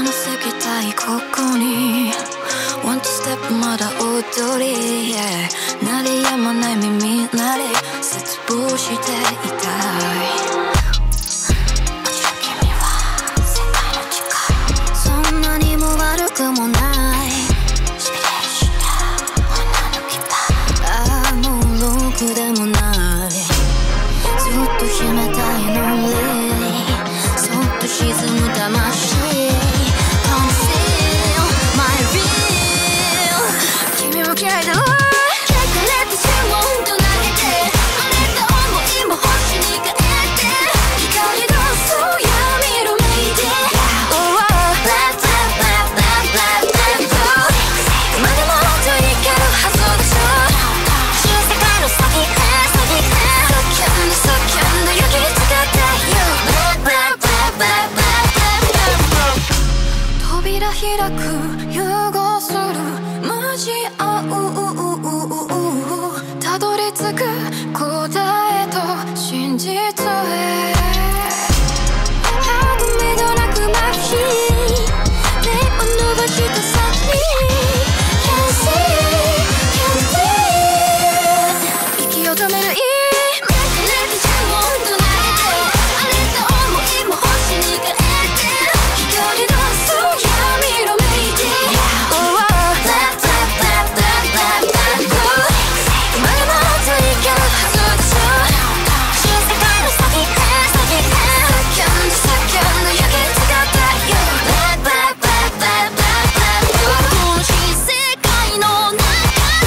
のせきたいここに One step まだ踊り、yeah、鳴りやまない耳鳴り絶望していたい。君は世界の力、そんなにも悪くもないしびれるした女の牙、ああもうろくでもない、ずっと秘めたいのにそっと沈む魂、嫌いだわ。扉開く融合する交わう、たどり着く答えと真実へ、歯止めどなく麻痺、手を伸ばした先に Can't see, can't see 息を止める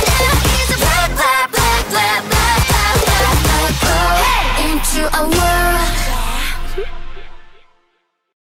Into a world